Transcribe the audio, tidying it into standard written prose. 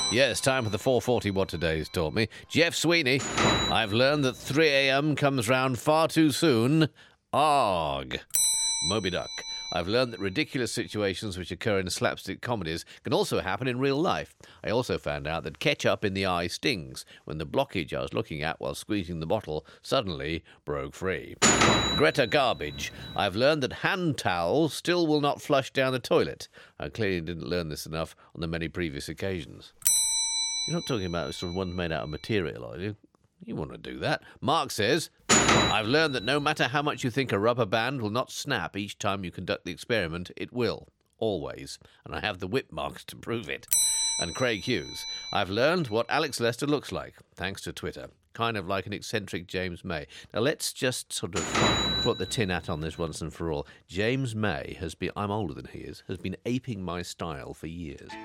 Yeah, it's time for the 440 What Today's taught me. Jeff Sweeney, I've learned that 3 a.m. comes round far too soon. Arg. Moby Duck, I've learned that ridiculous situations which occur in slapstick comedies can also happen in real life. I also found out that ketchup in the eye stings when the blockage I was looking at while squeezing the bottle suddenly broke free. Greta Garbage, I've learned that hand towels still will not flush down the toilet. I clearly didn't learn this enough on the many previous occasions. You're not talking about sort of ones made out of material, are you? You want to do that. Mark says, I've learned that no matter how much you think a rubber band will not snap each time you conduct the experiment, it will. Always. And I have the whip marks to prove it. And Craig Hughes, I've learned what Alex Lester looks like, thanks to Twitter. Kind of like an eccentric James May. Now let's just sort of put the tin hat on this once and for all. James May has been, I'm older than he is, has been aping my style for years.